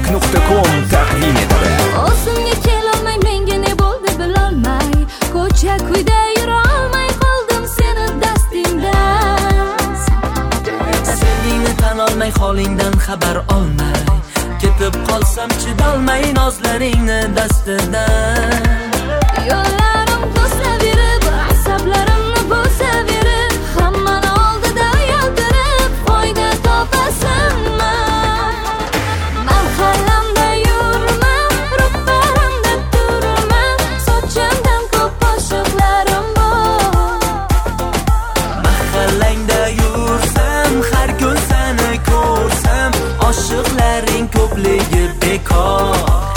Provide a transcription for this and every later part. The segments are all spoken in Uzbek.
Ziyomusic.com taqdim etadi. O'zimga kelolmay, menga ne bo'ldi bilolmay, ko'cha kuyda yurolmay qoldim seni dastingdan. Sevgingni tan olmay, holingdan xabar olmay, ketib qolsam chidolmay nozlaringni dastidan. Yo'llarim to'saverib, asablarimni bo'saverib, hammani oldida yaltirib, foyda topasanmi? Mahallamda yurma, ro'paramda turma, sochimdan ko'p qo'shiqlarim bor. Mahallangda yursam, har kun seni ko'rsam, oshiqlaring ko'pligi bekor.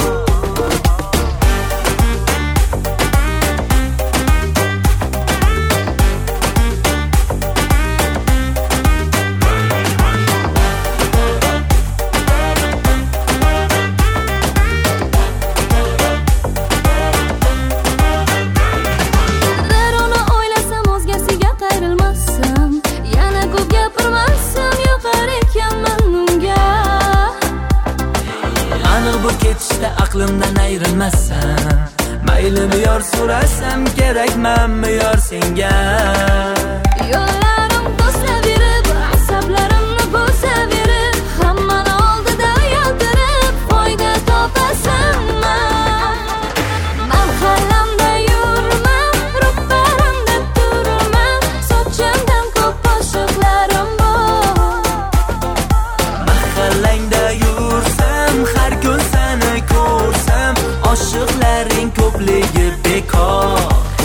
Ketishda aqlimdan ayrilmasam, maylimi yor so'rasam, kerakmanmi yor senga? Yo'llarim to'saverib, asablarimni bo'saverib, hammani oldida yaltirib, foyda topasanmi? Mahallamda yurma, ro'paramda turma, sochimdan ko'p qo'shiqlarim bor. Mahallangda yursam, har kun seni ko'rsam, oshiqlaring ko'pligi bekor.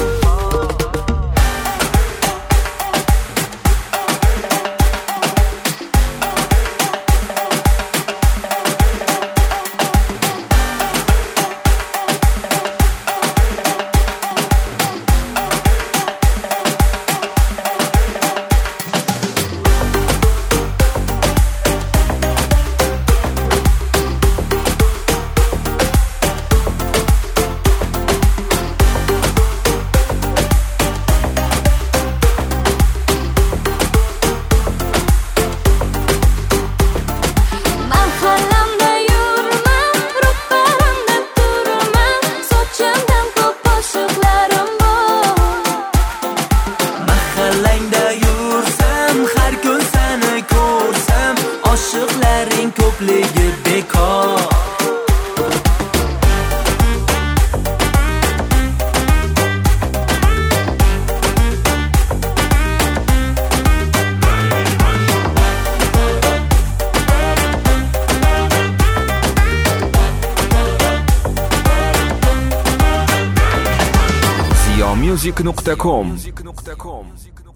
Oshiqlaring ko'pligi bekor. Ziyomusic.com